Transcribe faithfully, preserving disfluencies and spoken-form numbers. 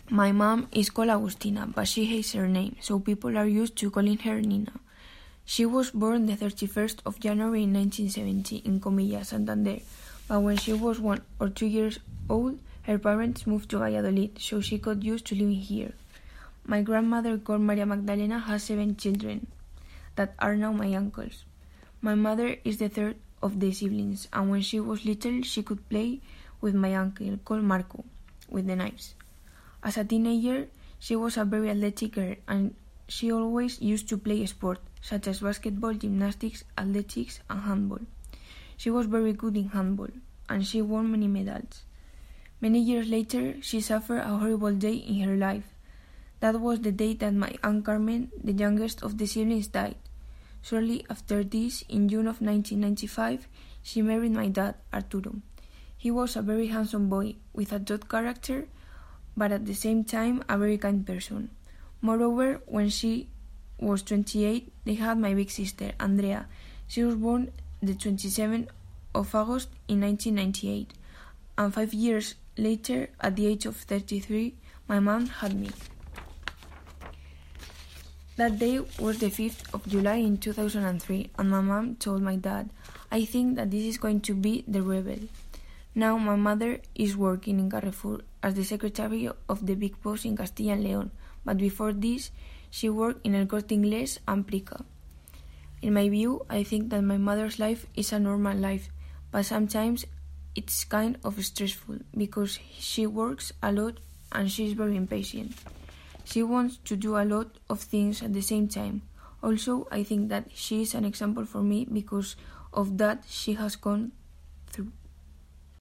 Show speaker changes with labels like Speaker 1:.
Speaker 1: My mom is called Agustina, but she hates her name, so people are used to calling her Nina. She was born the thirty-first of January in nineteen seventy in Comilla, Santander, but when she was one or two years old, her parents moved to Valladolid, so she got used to living here. My grandmother, called Maria Magdalena, has seven children that are now my uncles. My mother is the third of the siblings, and when she was little, she could play with my uncle, called Marco, with the knives. As a teenager, she was a very athletic girl, and she always used to play sport, such as basketball, gymnastics, athletics, and handball. She was very good in handball, and she won many medals. Many years later, she suffered a horrible day in her life. That was the day that my Aunt Carmen, the youngest of the siblings, died. Shortly after this, in June of nineteen ninety-five, she married my dad, Arturo. He was a very handsome boy, with a tough character, but at the same time a very kind person. Moreover, when she was twenty-eight, they had my big sister, Andrea. She was born the twenty-seventh of August in nineteen ninety-eight, and five years later, at the age of thirty-three, my mom had me. That day was the fifth of July in two thousand three, and my mom told my dad, "I think that this is going to be the rebel." Now my mother is working in Carrefour as the secretary of the big boss in Castilla and León, but before this, she worked in El Corte Inglés and Prica. In my view, I think that my mother's life is a normal life, but sometimes it's kind of stressful because she works a lot and she's very impatient. She wants to do a lot of things at the same time. Also, I think that she is an example for me because of that she has gone